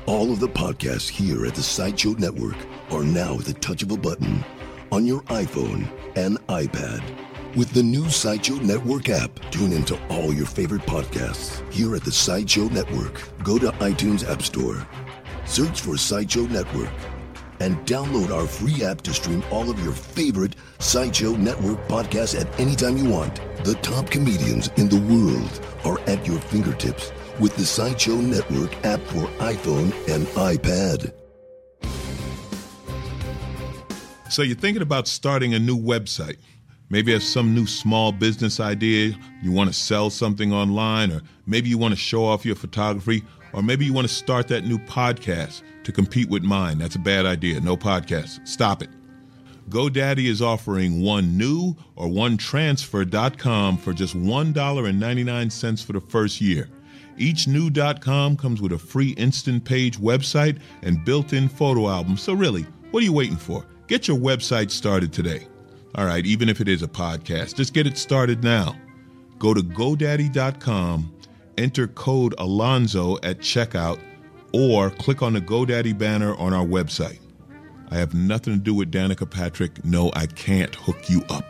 All of the podcasts here at the Sideshow Network are now at the touch of a button on your iPhone and iPad. With the new Sideshow Network app, tune into all your favorite podcasts here at the Sideshow Network. Go to iTunes App Store, search for Sideshow Network, and download our free app to stream all of your favorite Sideshow Network podcasts at any time you want. The top comedians in the world are at your fingertips with the Sideshow Network app for iPhone and iPad. So you're thinking about starting a new website. Maybe you have some new small business idea, you want to sell something online, or maybe you want to show off your photography, or maybe you want to start that new podcast to compete with mine. That's a bad idea. No podcast. Stop it. GoDaddy is offering one new or onetransfer.com for just $1.99 for the first year. Each new .com comes with a free instant page website and built-in photo album. So really, what are you waiting for? Get your website started today. All right, even if it is a podcast, just get it started now. Go to GoDaddy.com, enter code Alonzo at checkout, or click on the GoDaddy banner on our website. I have nothing to do with Danica Patrick. No, I can't hook you up.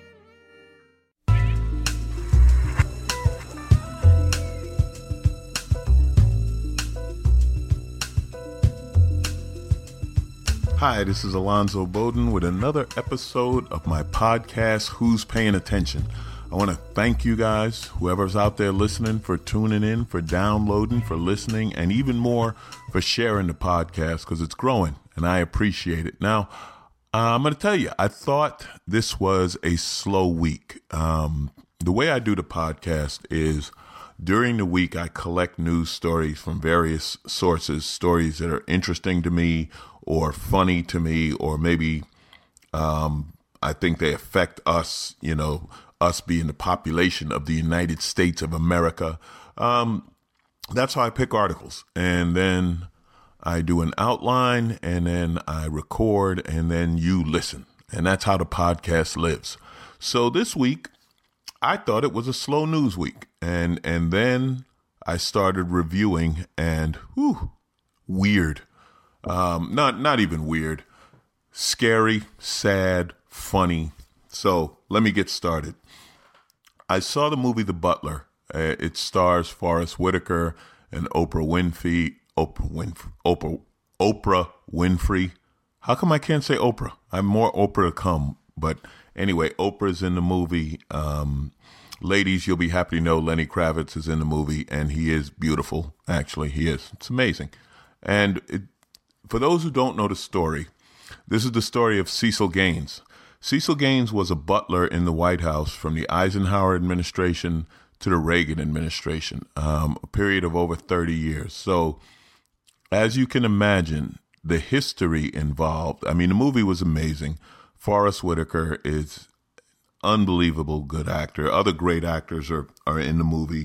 Hi, this is Alonzo Bowden with another episode of my podcast, Who's Paying Attention? I want to thank you guys, whoever's out there listening, for tuning in, for downloading, for listening, and even more for sharing the podcast because it's growing and I appreciate it. Now, I'm going to tell you, I thought this was a slow week. The way I do the podcast is during the week, I collect news stories from various sources, stories that are interesting to me or funny to me, or maybe I think they affect us, us being the population of the United States of America. That's how I pick articles. And then I do an outline, and then I record, and then you listen. And that's how the podcast lives. So this week, I thought it was a slow news week. And then I started reviewing, and weird. Not even weird. Scary, sad, funny. So let me get started. I saw the movie The Butler. It stars Forrest Whitaker and Oprah Winfrey. How come I can't say Oprah? I'm more Oprah to come. But anyway, Oprah's in the movie. Ladies, you'll be happy to know Lenny Kravitz is in the movie, and he is beautiful. Actually, he is. It's amazing. And for those who don't know the story, this is the story of Cecil Gaines. Cecil Gaines was a butler in the White House from the Eisenhower administration to the Reagan administration, a period of over 30 years. So as you can imagine, the history involved, the movie was amazing. Forrest Whitaker is unbelievable good actor. Other great actors are in the movie,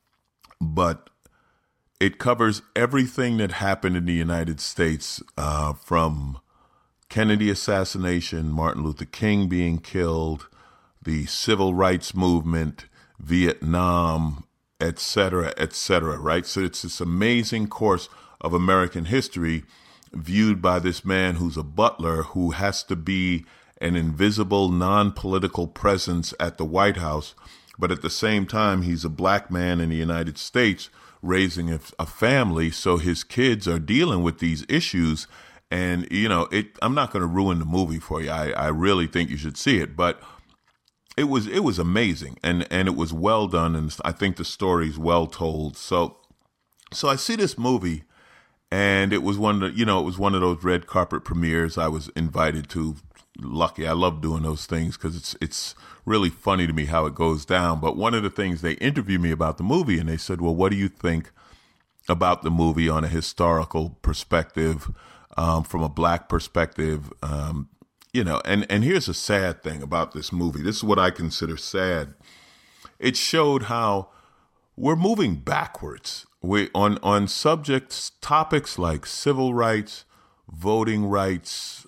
but it covers everything that happened in the United States, from Kennedy assassination, Martin Luther King being killed, the civil rights movement, Vietnam, et cetera, right? So it's this amazing course of American history viewed by this man who's a butler who has to be an invisible, non-political presence at the White House. But at the same time, he's a black man in the United States raising a family. So his kids are dealing with these issues. And, I'm not going to ruin the movie for you. I really think you should see it. But it was amazing. And it was well done. And I think the story's well told. So I see this movie, and it was one of those red carpet premieres I was invited to. Lucky. I love doing those things because it's really funny to me how it goes down. But one of the things, they interviewed me about the movie, and they said, well, what do you think about the movie on a historical perspective, from a black perspective? And here's a sad thing about this movie. This is what I consider sad. It showed how we're moving backwards. On subjects, topics like civil rights, voting rights,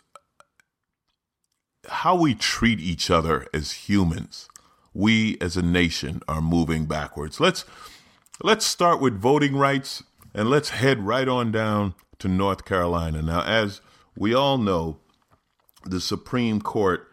how we treat each other as humans. We as a nation are moving backwards. Let's start with voting rights. And let's head right on down to North Carolina. Now, as we all know, the Supreme Court,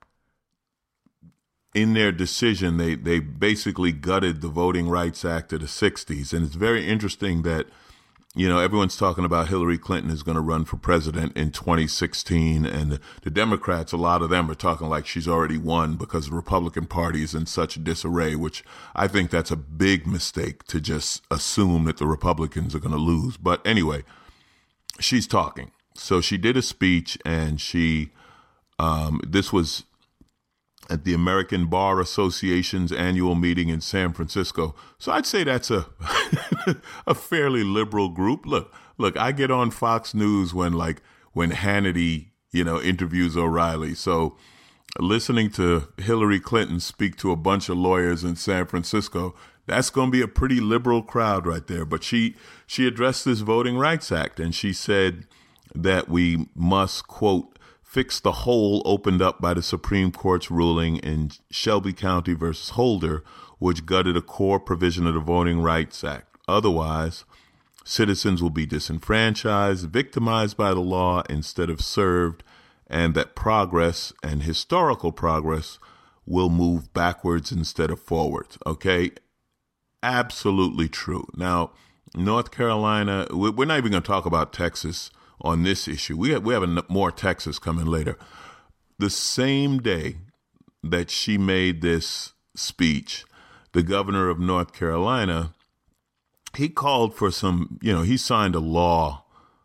in their decision, they basically gutted the Voting Rights Act of the 60s. And it's very interesting that, you know, everyone's talking about Hillary Clinton is going to run for president in 2016. And the Democrats, a lot of them are talking like she's already won because the Republican Party is in such disarray, which I think that's a big mistake to just assume that the Republicans are going to lose. But anyway, she's talking. So she did a speech, and this was at the American Bar Association's annual meeting in San Francisco. So I'd say that's a a fairly liberal group. Look, I get on Fox News when Hannity, you know, interviews O'Reilly. So listening to Hillary Clinton speak to a bunch of lawyers in San Francisco, that's going to be a pretty liberal crowd right there. But she addressed this Voting Rights Act, and she said that we must, quote, fix the hole opened up by the Supreme Court's ruling in Shelby County versus Holder, which gutted a core provision of the Voting Rights Act. Otherwise, citizens will be disenfranchised, victimized by the law instead of served, and that progress and historical progress will move backwards instead of forwards. Okay? Absolutely true. Now, North Carolina, we're not even going to talk about Texas on this issue. We have more Texas coming later. The same day that she made this speech, the governor of North Carolina, he called for some, you know, he signed a law,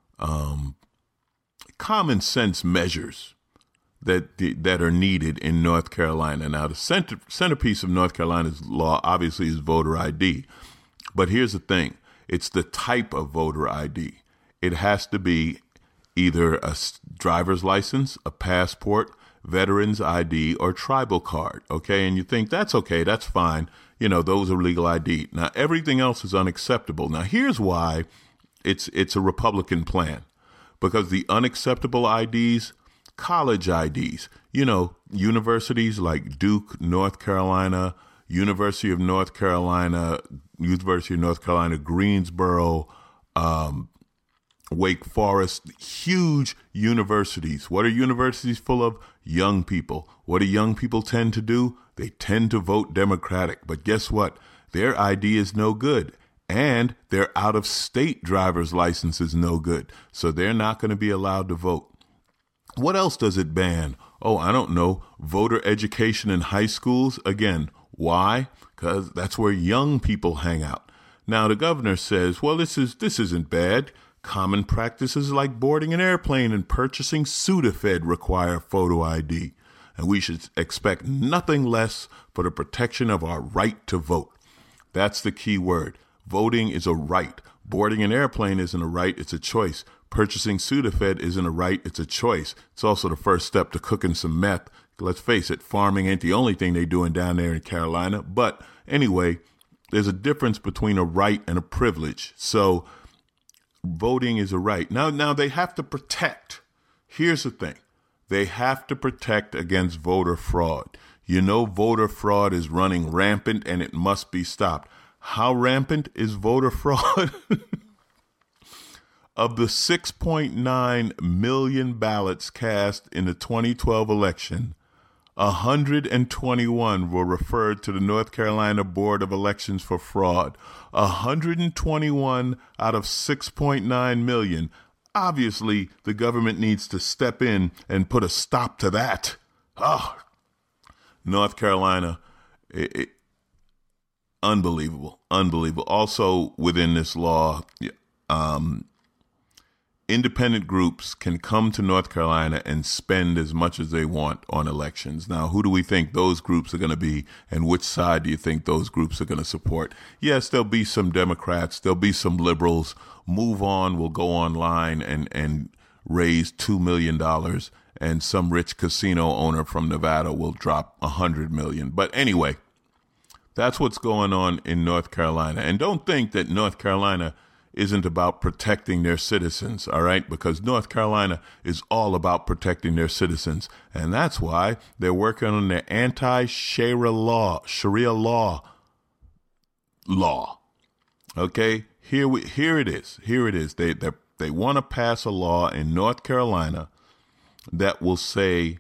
common sense measures that are needed in North Carolina. Now, the centerpiece of North Carolina's law obviously is voter ID. But here's the thing. It's the type of voter ID. It has to be either a driver's license, a passport, veteran's ID, or tribal card. Okay. And you think that's okay. That's fine. You know, those are legal ID. Now, everything else is unacceptable. Now, here's why it's a Republican plan, because the unacceptable IDs, college IDs, you know, universities like Duke, North Carolina, University of North Carolina, Greensboro, Wake Forest, huge universities. What are universities full of? Young people. What do young people tend to do? They tend to vote Democratic. But guess what? Their ID is no good. And their out-of-state driver's license is no good. So they're not going to be allowed to vote. What else does it ban? Oh, I don't know. Voter education in high schools. Again, why? Because that's where young people hang out. Now, the governor says, well, this isn't bad. Common practices like boarding an airplane and purchasing Sudafed require photo ID, and we should expect nothing less for the protection of our right to vote. That's the key word. Voting is a right. Boarding an airplane isn't a right, it's a choice. Purchasing Sudafed isn't a right, it's a choice. It's also the first step to cooking some meth. Let's face it, farming ain't the only thing they're doing down there in Carolina. But anyway, there's a difference between a right and a privilege. So voting is a right. Now they have to protect. Here's the thing. They have to protect against voter fraud. You know, voter fraud is running rampant and it must be stopped. How rampant is voter fraud? Of the 6.9 million ballots cast in the 2012 election, 121 were referred to the North Carolina Board of Elections for fraud. 121 out of 6.9 million. Obviously, the government needs to step in and put a stop to that. North Carolina, unbelievable. Also, within this law, independent groups can come to North Carolina and spend as much as they want on elections. Now, who do we think those groups are going to be, and which side do you think those groups are going to support? Yes, there'll be some Democrats, there'll be some liberals. Move On will go online and raise $2 million, and some rich casino owner from Nevada will drop $100 million. But anyway, that's what's going on in North Carolina. And don't think that North Carolina isn't about protecting their citizens, all right? Because North Carolina is all about protecting their citizens. And that's why they're working on their anti-Sharia law. Okay? Here it is. Here it is. They want to pass a law in North Carolina that will say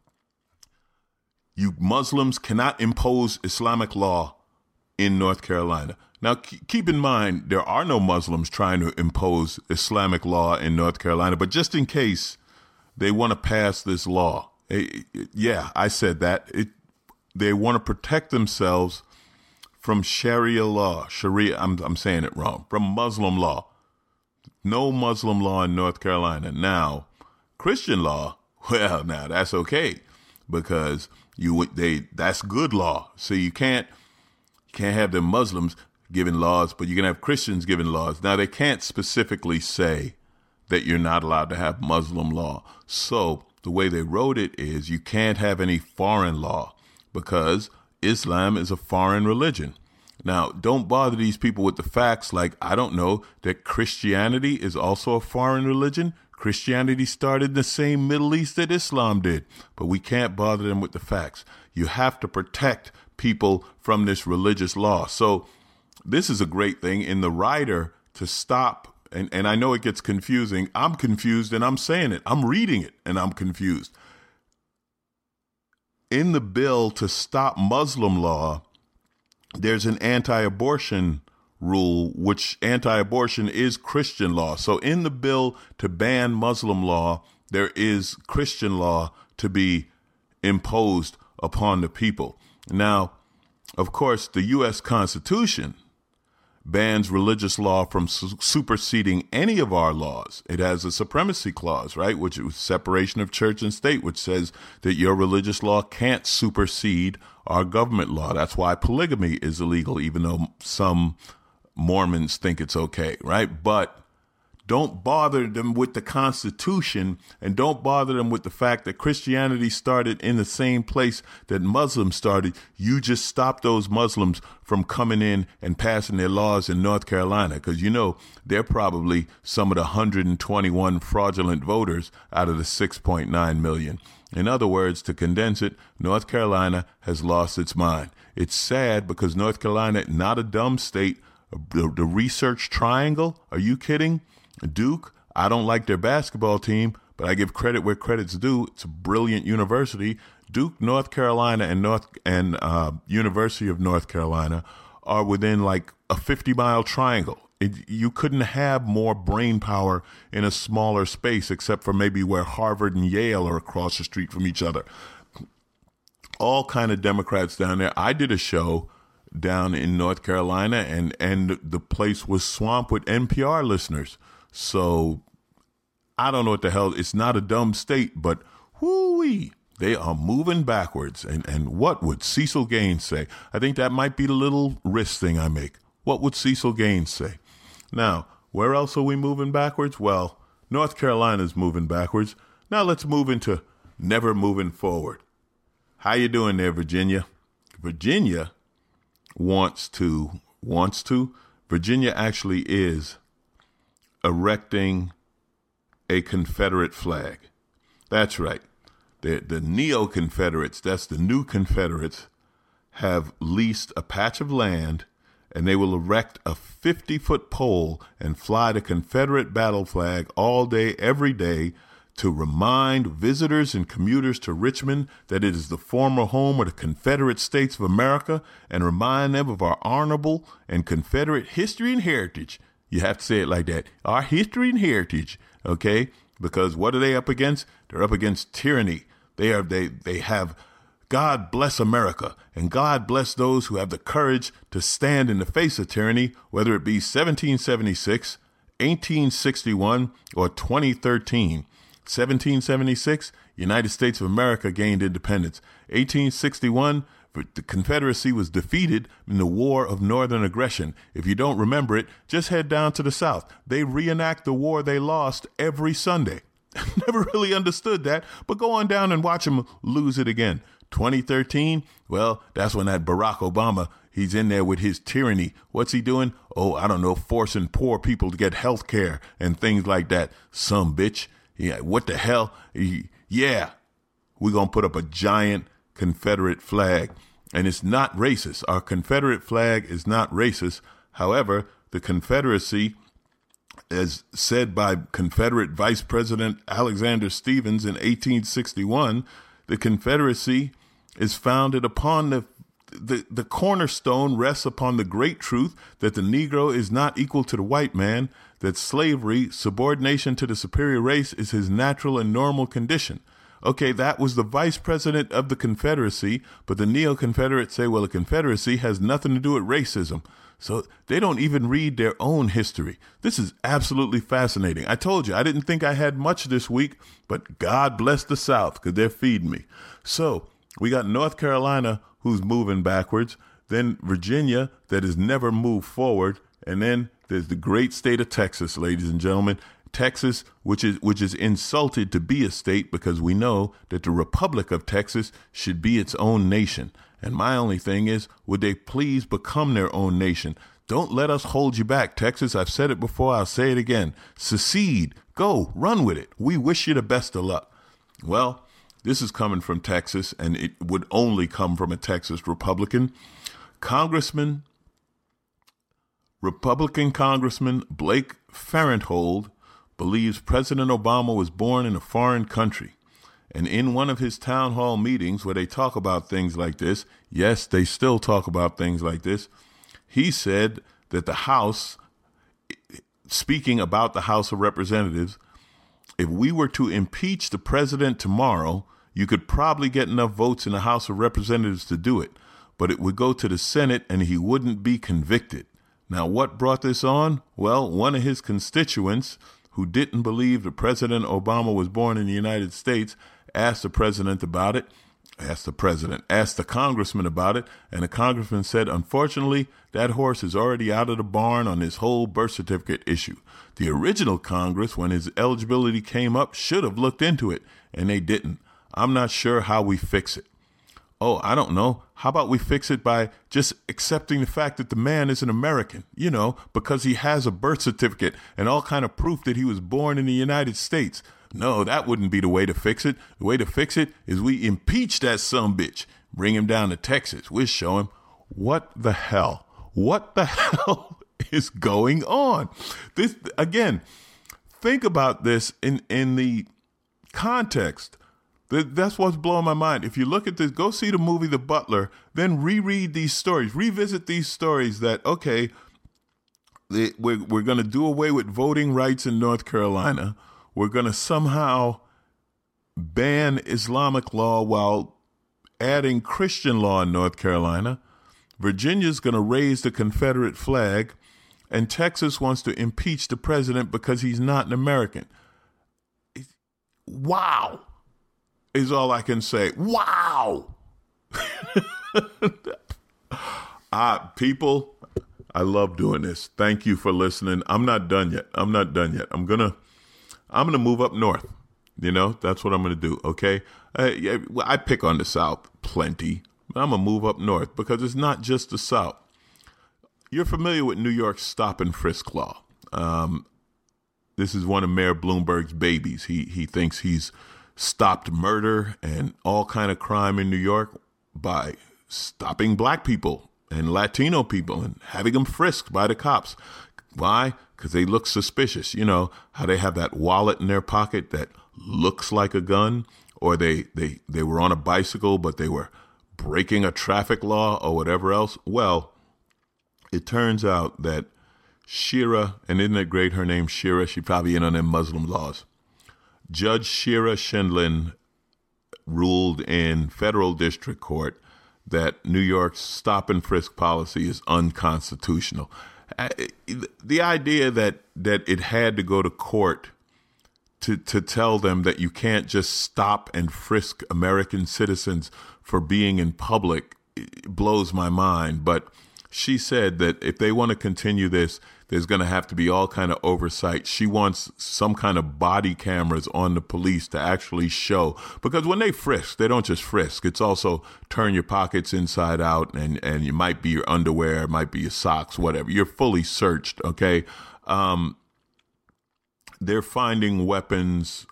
you Muslims cannot impose Islamic law in North Carolina. Now, keep in mind, there are no Muslims trying to impose Islamic law in North Carolina, but just in case they want to pass this law. Yeah, I said that. They want to protect themselves from Sharia law. Sharia, I'm saying it wrong. From Muslim law. No Muslim law in North Carolina. Now, Christian law, well, now that's okay because that's good law. So you can't have the Muslims giving laws, but you can have Christians giving laws. Now, they can't specifically say that you're not allowed to have Muslim law. So the way they wrote it is you can't have any foreign law because Islam is a foreign religion. Now, don't bother these people with the facts like, I don't know, that Christianity is also a foreign religion. Christianity started in the same Middle East that Islam did, but we can't bother them with the facts. You have to protect people from this religious law. So this is a great thing in the rider to stop. And I know it gets confusing. I'm confused and I'm saying it. I'm reading it and I'm confused. In the bill to stop Muslim law, there's an anti-abortion rule, which anti-abortion is Christian law. So in the bill to ban Muslim law, there is Christian law to be imposed upon the people. Now, of course, the U.S. Constitution bans religious law from superseding any of our laws. It has a supremacy clause, right, which is separation of church and state, which says that your religious law can't supersede our government law. That's why polygamy is illegal, even though some Mormons think it's okay, right? But don't bother them with the Constitution and don't bother them with the fact that Christianity started in the same place that Muslims started. You just stop those Muslims from coming in and passing their laws in North Carolina because, you know, they're probably some of the 121 fraudulent voters out of the 6.9 million. In other words, to condense it, North Carolina has lost its mind. It's sad because North Carolina, not a dumb state. The Research Triangle, are you kidding? Duke, I don't like their basketball team, but I give credit where credit's due. It's a brilliant university. Duke, North Carolina, and University of North Carolina are within like a 50-mile triangle. You couldn't have more brain power in a smaller space, except for maybe where Harvard and Yale are across the street from each other. All kind of Democrats down there. I did a show down in North Carolina, and the place was swamped with NPR listeners. So I don't know what the hell. It's not a dumb state, but whoo-wee, they are moving backwards. And what would Cecil Gaines say? I think that might be the little risk thing I make. What would Cecil Gaines say? Now, where else are we moving backwards? Well, North Carolina's moving backwards. Now let's move into never moving forward. How you doing there, Virginia? Virginia wants to. Virginia actually is erecting a Confederate flag. That's right. The neo-Confederates, that's the new Confederates, have leased a patch of land, and they will erect a 50-foot pole and fly the Confederate battle flag all day, every day, to remind visitors and commuters to Richmond that it is the former home of the Confederate States of America and remind them of our honorable and Confederate history and heritage. You have to say it like that. Our history and heritage, okay? Because what are they up against? They're up against tyranny. They have God bless America, and God bless those who have the courage to stand in the face of tyranny, whether it be 1776, 1861, or 2013. 1776, United States of America gained independence. 1861, the Confederacy was defeated in the War of Northern Aggression. If you don't remember it, just head down to the South. They reenact the war they lost every Sunday. Never really understood that, but go on down and watch them lose it again. 2013, well, that's when that Barack Obama, he's in there with his tyranny. What's he doing? Oh, I don't know, forcing poor people to get health care and things like that. Some bitch. Yeah, what the hell? Yeah, we're going to put up a giant Confederate flag. And it's not racist. Our Confederate flag is not racist. However, the Confederacy, as said by Confederate Vice President Alexander Stephens in 1861, the Confederacy is founded upon the cornerstone rests upon the great truth that the Negro is not equal to the white man, that slavery, subordination to the superior race, is his natural and normal condition. Okay, that was the vice president of the Confederacy, but the neo-Confederates say, well, the Confederacy has nothing to do with racism. So they don't even read their own history. This is absolutely fascinating. I told you, I didn't think I had much this week, but God bless the South because they're feeding me. So we got North Carolina, who's moving backwards, then Virginia, that has never moved forward, and then there's the great state of Texas, ladies and gentlemen. Texas, which is insulted to be a state because we know that the Republic of Texas should be its own nation. And my only thing is, would they please become their own nation? Don't let us hold you back, Texas. I've said it before. I'll say it again. Secede. Go. Run with it. We wish you the best of luck. Well, this is coming from Texas, and it would only come from a Texas Republican. Republican Congressman Blake Farenthold believes President Obama was born in a foreign country. And in one of his town hall meetings where they talk about things like this, yes, they still talk about things like this, he said that the House, speaking about the House of Representatives, if we were to impeach the president tomorrow, you could probably get enough votes in the House of Representatives to do it, but it would go to the Senate and he wouldn't be convicted. Now, what brought this on? Well, one of his constituents who didn't believe that President Obama was born in the United States asked the president about it, asked the congressman about it, and the congressman said, unfortunately, that horse is already out of the barn on this whole birth certificate issue. The original Congress, when his eligibility came up, should have looked into it, and they didn't. I'm not sure how we fix it. Oh, I don't know. How about we fix it by just accepting the fact that the man is an American, because he has a birth certificate and all kind of proof that he was born in the United States. No, that wouldn't be the way to fix it. The way to fix it is we impeach that sumbitch, bring him down to Texas. We'll show him what the hell is going on. This, again, think about this in the context. That's what's blowing my mind. If you look at this, go see the movie The Butler, then reread these stories, revisit these stories that, okay, we're going to do away with voting rights in North Carolina. We're going to somehow ban Islamic law while adding Christian law in North Carolina. Virginia's going to raise the Confederate flag, and Texas wants to impeach the president because he's not an American. Wow. Is all I can say. Wow. People, I love doing this. Thank you for listening. I'm not done yet. I'm going to move up north. That's what I'm going to do. Okay. I pick on the South plenty, but I'm going to move up north because it's not just the South. You're familiar with New York's stop and frisk law. This is one of Mayor Bloomberg's babies. He thinks he's stopped murder and all kind of crime in New York by stopping black people and Latino people and having them frisked by the cops. Why? Because they look suspicious. How they have that wallet in their pocket that looks like a gun, or they were on a bicycle, but they were breaking a traffic law or whatever else. Well, it turns out that Shira, and isn't it great her name's Shira? She probably in on them Muslim laws. Judge Shira Schindlin ruled in federal district court that New York's stop and frisk policy is unconstitutional. The idea that it had to go to court to tell them that you can't just stop and frisk American citizens for being in public blows my mind. But she said that if they want to continue this, there's going to have to be all kind of oversight. She wants some kind of body cameras on the police to actually show, because when they frisk, they don't just frisk. It's also turn your pockets inside out, and it might be your underwear, it might be your socks, whatever. You're fully searched. Okay. They're finding weapons,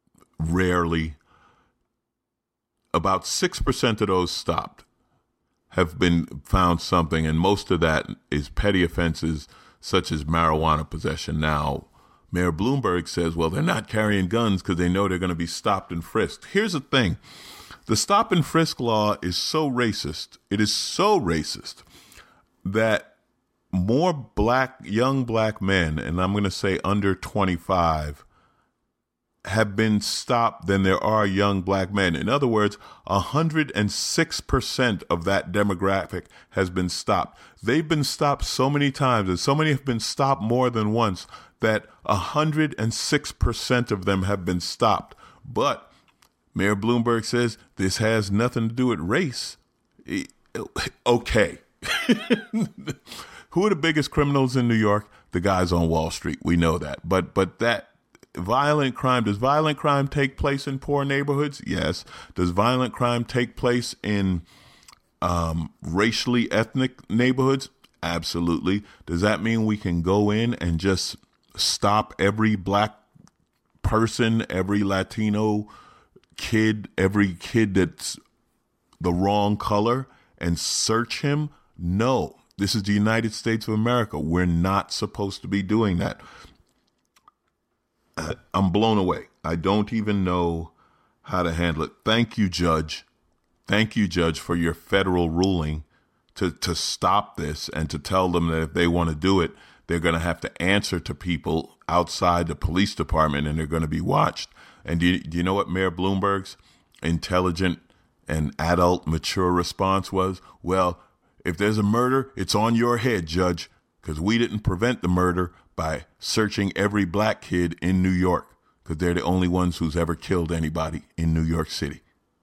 rarely. About 6% of those stopped have been found something, and most of that is petty offenses such as marijuana possession. Now, Mayor Bloomberg says, well, they're not carrying guns because they know they're going to be stopped and frisked. Here's the thing. The stop and frisk law is so racist. It is so racist that more young black men, and I'm going to say under 25, have been stopped than there are young black men. In other words, 106% of that demographic has been stopped. They've been stopped so many times, and so many have been stopped more than once, that 106% of them have been stopped. But Mayor Bloomberg says this has nothing to do with race. Okay. Who are the biggest criminals in New York? The guys on Wall Street. We know that. But that violent crime, does violent crime take place in poor neighborhoods? Yes. Does violent crime take place in racially ethnic neighborhoods? Absolutely. Does that mean we can go in and just stop every black person, every Latino kid, every kid that's the wrong color and search him? No. This is the United States of America. We're not supposed to be doing that. I'm blown away. I don't even know how to handle it. Thank you, Judge. Thank you, Judge, for your federal ruling to stop this and to tell them that if they want to do it, they're going to have to answer to people outside the police department and they're going to be watched. And do you know what Mayor Bloomberg's intelligent and adult, mature response was? Well, if there's a murder, it's on your head, Judge, because we didn't prevent the murder by searching every black kid in New York, because they're the only ones who's ever killed anybody in New York City.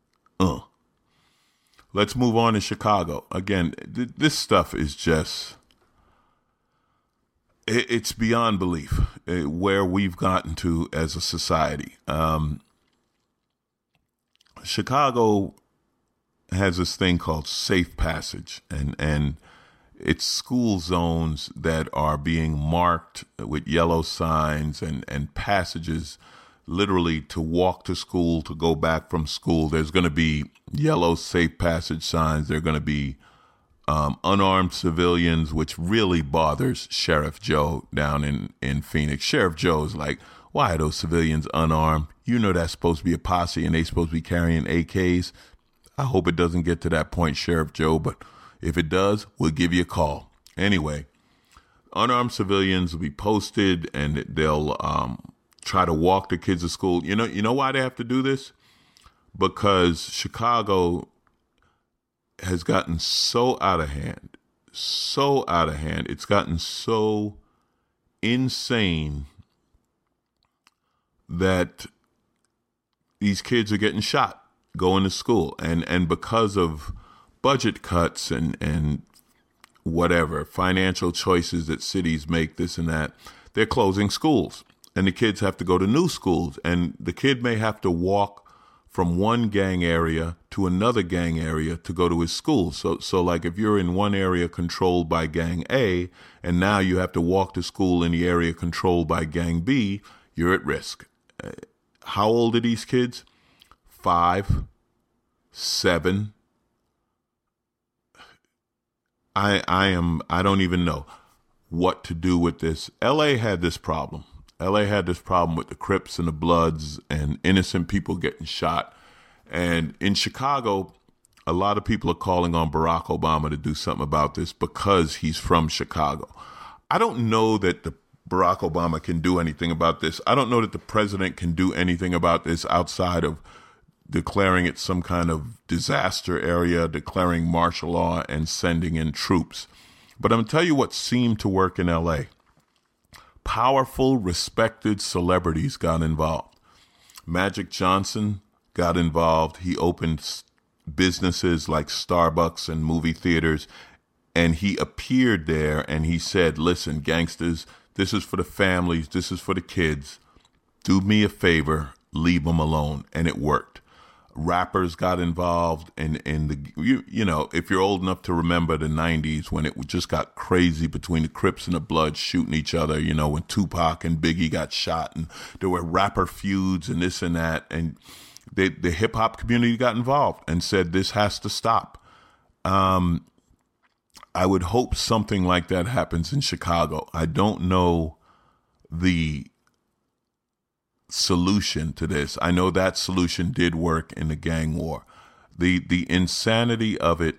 Let's move on to Chicago. Again, this stuff is just, it's beyond belief where we've gotten to as a society. Chicago has this thing called Safe Passage, and it's school zones that are being marked with yellow signs and passages literally to walk to school, to go back from school. There's going to be yellow safe passage signs. There are going to be unarmed civilians, which really bothers Sheriff Joe down in Phoenix. Sheriff Joe is like, why are those civilians unarmed? You know that's supposed to be a posse and they supposed to be carrying AKs. I hope it doesn't get to that point, Sheriff Joe, but if it does, we'll give you a call. Anyway, unarmed civilians will be posted and they'll try to walk the kids to school. You know why they have to do this? Because Chicago has gotten so out of hand. It's gotten so insane that these kids are getting shot going to school. And because of budget cuts and whatever, financial choices that cities make, this and that, they're closing schools. And the kids have to go to new schools. And the kid may have to walk from one gang area to another gang area to go to his school. So like if you're in one area controlled by gang A, and now you have to walk to school in the area controlled by gang B, you're at risk. How old are these kids? 5, 7. I don't even know what to do with this. LA had this problem. LA had this problem with the Crips and the Bloods and innocent people getting shot. And in Chicago, a lot of people are calling on Barack Obama to do something about this because he's from Chicago. I don't know that the Barack Obama can do anything about this. I don't know that the president can do anything about this outside of declaring it some kind of disaster area, declaring martial law and sending in troops. But I'm going to tell you what seemed to work in LA. Powerful, respected celebrities got involved. Magic Johnson got involved. He opened businesses like Starbucks and movie theaters, and he appeared there and he said, listen, gangsters, this is for the families. This is for the kids. Do me a favor, leave them alone. And it worked. Rappers got involved in the, you know, if you're old enough to remember the 90s when it just got crazy between the Crips and the Bloods shooting each other, you know, when Tupac and Biggie got shot and there were rapper feuds and this and that. And the hip hop community got involved and said, this has to stop. I would hope something like that happens in Chicago. I don't know the solution to this. I know that solution did work in the gang war. The insanity of it.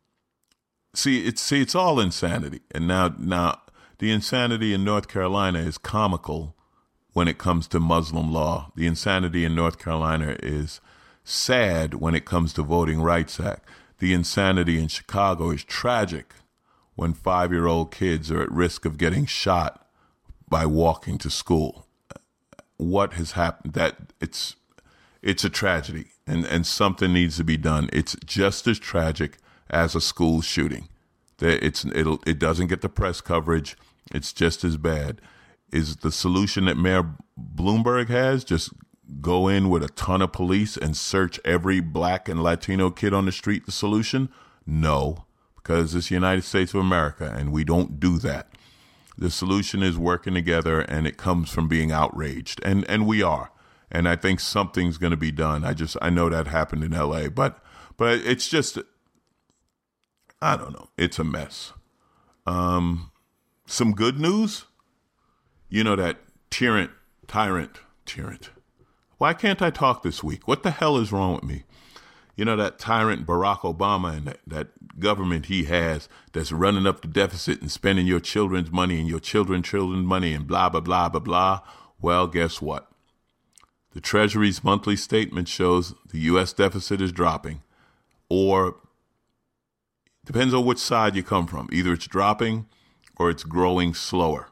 It's all insanity. And now the insanity in North Carolina is comical when it comes to Muslim law. The insanity in North Carolina is sad when it comes to Voting Rights Act. The insanity in Chicago is tragic when 5-year-old kids are at risk of getting shot by walking to school. What has happened? That it's a tragedy, and something needs to be done. It's just as tragic as a school shooting. It doesn't get the press coverage. It's just as bad. Is the solution that Mayor Bloomberg has just go in with a ton of police and search every black and Latino kid on the street the solution? No, because it's the United States of America, and we don't do that. The solution is working together, and it comes from being outraged, and we are. And I think something's going to be done. I know that happened in L.A., but it's just, I don't know. It's a mess. Some good news. You know that tyrant. Why can't I talk this week? What the hell is wrong with me? You know that tyrant Barack Obama and that government he has that's running up the deficit and spending your children's money and your children's money and blah, blah, blah, blah, blah. Well, guess what? The Treasury's monthly statement shows the U.S. deficit is dropping, or depends on which side you come from. Either it's dropping or it's growing slower.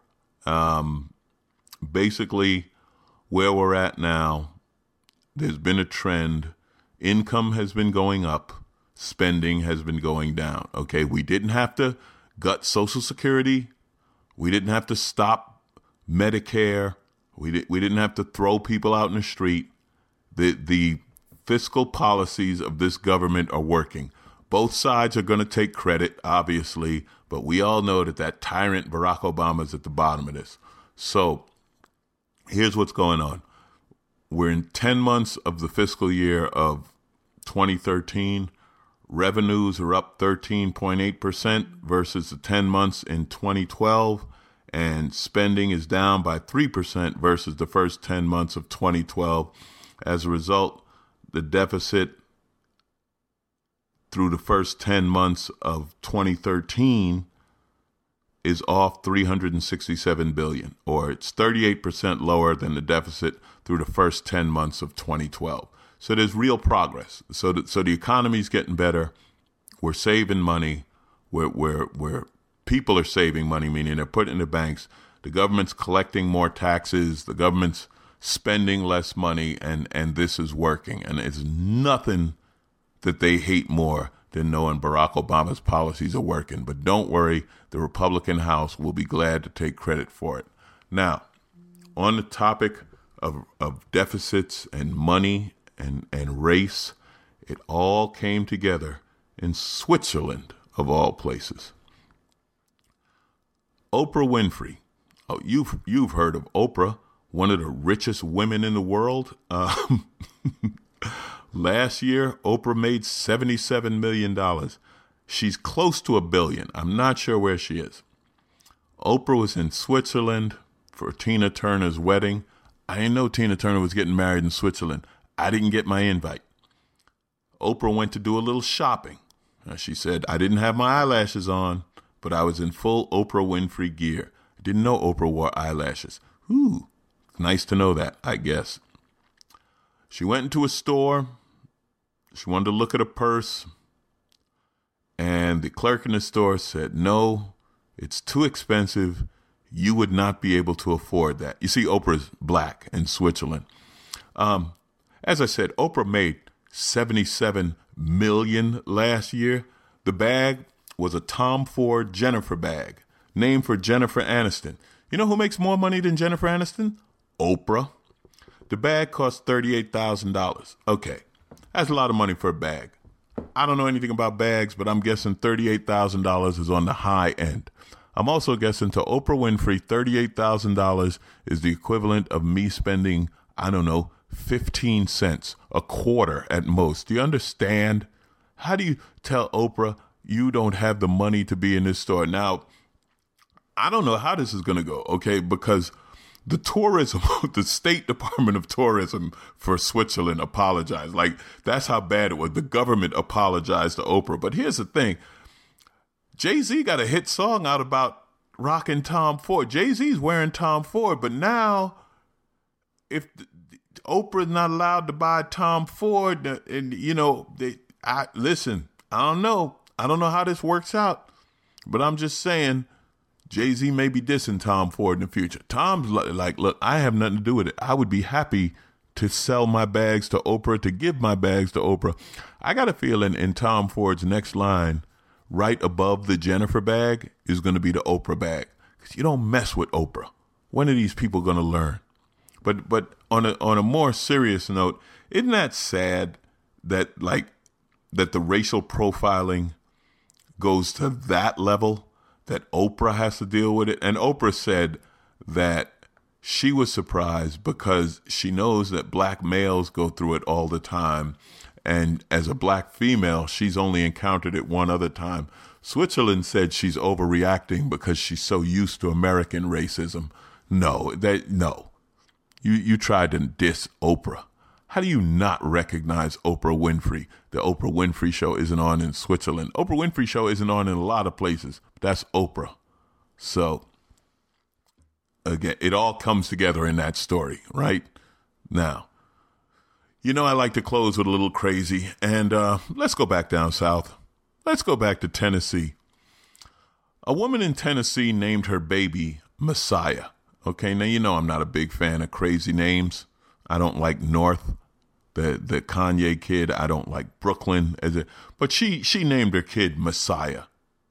Basically, where we're at now, there's been a trend. Income has been going up. Spending has been going down. Okay, we didn't have to gut Social Security. We didn't have to stop Medicare. We didn't have to throw people out in the street. The fiscal policies of this government are working. Both sides are going to take credit, obviously, but we all know that tyrant Barack Obama is at the bottom of this. So here's what's going on. We're in 10 months of the fiscal year of 2013. Revenues are up 13.8% versus the 10 months in 2012. And spending is down by 3% versus the first 10 months of 2012. As a result, the deficit through the first 10 months of 2013 is off $367 billion, or it's 38% lower than the deficit through the first 10 months of 2012. So there's real progress. So the economy's getting better. We're saving money. We're people are saving money, meaning they're putting in the banks. The government's collecting more taxes. The government's spending less money, and this is working. And it's nothing that they hate more than knowing Barack Obama's policies are working. But don't worry, the Republican House will be glad to take credit for it. Now, on the topic of deficits and money and race, it all came together in Switzerland, of all places. Oprah Winfrey. Oh, you've heard of Oprah, one of the richest women in the world. Last year, Oprah made $77 million. She's close to $1 billion. I'm not sure where she is. Oprah was in Switzerland for Tina Turner's wedding. I didn't know Tina Turner was getting married in Switzerland. I didn't get my invite. Oprah went to do a little shopping. She said, I didn't have my eyelashes on, but I was in full Oprah Winfrey gear. I didn't know Oprah wore eyelashes. Ooh, nice to know that, I guess. She went into a store. She wanted to look at a purse. And the clerk in the store said, no, it's too expensive. You would not be able to afford that. You see, Oprah's black in Switzerland. As I said, Oprah made $77 million last year. The bag was a Tom Ford Jennifer bag, named for Jennifer Aniston. You know who makes more money than Jennifer Aniston? Oprah. The bag cost $38,000. Okay, that's a lot of money for a bag. I don't know anything about bags, but I'm guessing $38,000 is on the high end. I'm also guessing to Oprah Winfrey, $38,000 is the equivalent of me spending, 15 cents, a quarter at most. Do you understand? How do you tell Oprah you don't have the money to be in this store. Now, I don't know how this is going to go, okay, because the tourism, the State Department of Tourism for Switzerland apologized. Like, that's how bad it was. The government apologized to Oprah. But here's the thing. Jay-Z got a hit song out about rocking Tom Ford. Jay-Z's wearing Tom Ford, but now if Oprah's not allowed to buy Tom Ford, and listen, I don't know how this works out, but I'm just saying Jay-Z may be dissing Tom Ford in the future. Tom's like, look, I have nothing to do with it. I would be happy to sell my bags to Oprah, to give my bags to Oprah. I got a feeling in Tom Ford's next line, right above the Jennifer bag, is going to be the Oprah bag. Because you don't mess with Oprah. When are these people going to learn? But on a more serious note, isn't that sad that the racial profiling goes to that level, that Oprah has to deal with it? And Oprah said that she was surprised because she knows that black males go through it all the time. And as a black female, she's only encountered it one other time. Switzerland said she's overreacting because she's so used to American racism. No. You tried to diss Oprah. How do you not recognize Oprah Winfrey? The Oprah Winfrey Show isn't on in Switzerland. Oprah Winfrey Show isn't on in a lot of places. But that's Oprah. So, again, it all comes together in that story, right? Now, I like to close with a little crazy, and let's go back down south. Let's go back to Tennessee. A woman in Tennessee named her baby Messiah. Okay, now I'm not a big fan of crazy names. I don't like North, the Kanye kid. I don't like Brooklyn, but she named her kid Messiah.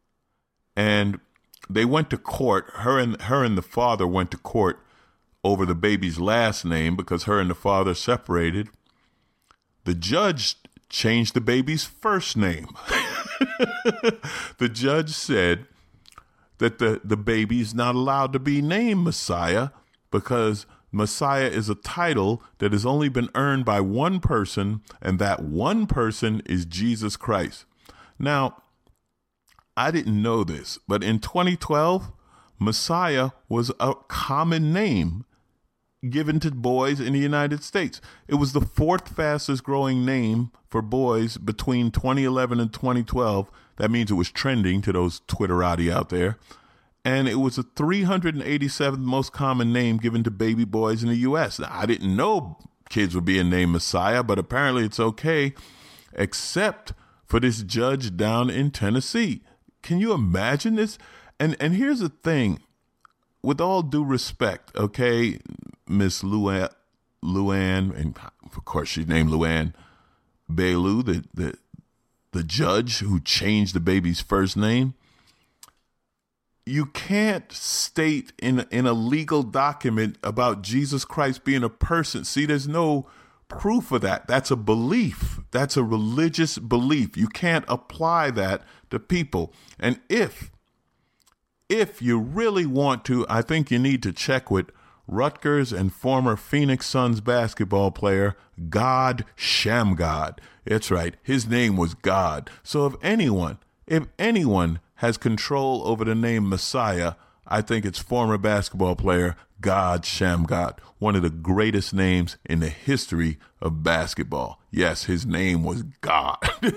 And they went to court. Her and the father went to court over the baby's last name because her and the father separated. The judge changed the baby's first name. The judge said that the baby's not allowed to be named Messiah because Messiah is a title that has only been earned by one person, and that one person is Jesus Christ. Now, I didn't know this, but in 2012, Messiah was a common name given to boys in the United States. It was the fourth fastest growing name for boys between 2011 and 2012. That means it was trending to those Twitterati out there. And it was the 387th most common name given to baby boys in the U.S. Now, I didn't know kids were being named Messiah, but apparently it's okay, except for this judge down in Tennessee. Can you imagine this? And here's the thing. With all due respect, okay, Miss Luann, and of course she's named Luann Bailu, the judge who changed the baby's first name. You can't state in a legal document about Jesus Christ being a person. See, there's no proof of that. That's a belief. That's a religious belief. You can't apply that to people. And if you really want to, I think you need to check with Rutgers and former Phoenix Suns basketball player God Shamgod. That's right. His name was God. So if anyone has control over the name Messiah, I think it's former basketball player God Shamgod, one of the greatest names in the history of basketball. Yes, his name was God.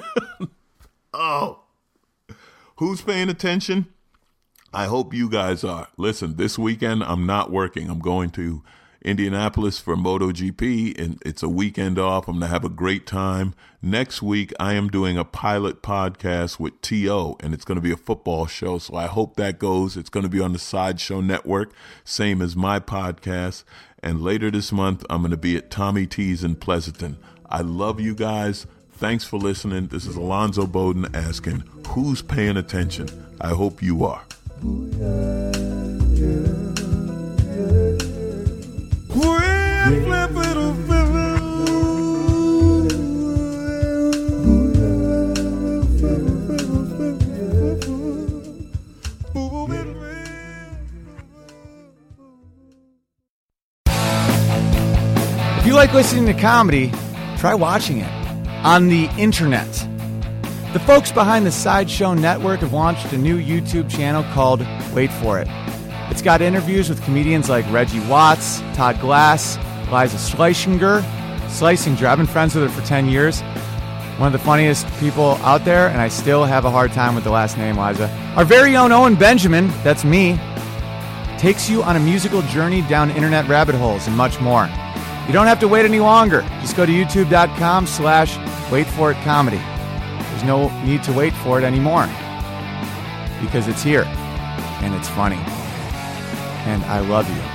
Oh, who's paying attention? I hope you guys are. Listen, this weekend I'm not working. I'm going to Indianapolis for MotoGP, and it's a weekend off. I'm going to have a great time. Next week, I am doing a pilot podcast with T.O., and it's going to be a football show, so I hope that goes. It's going to be on the Sideshow Network, same as my podcast. And later this month, I'm going to be at Tommy T's in Pleasanton. I love you guys. Thanks for listening. This is Alonzo Bowden asking, who's paying attention? I hope you are. If you like listening to comedy, try watching it on the internet. The folks behind the Sideshow Network have launched a new YouTube channel called Wait For It. It's got interviews with comedians like Reggie Watts, Todd Glass, Liza Schlesinger. I've been friends with her for 10 years. One of the funniest people out there, and I still have a hard time with the last name, Liza. Our very own Owen Benjamin, that's me, takes you on a musical journey down internet rabbit holes and much more. You don't have to wait any longer. Just go to youtube.com/waitforitcomedy. There's no need to wait for it anymore because it's here and it's funny. And I love you.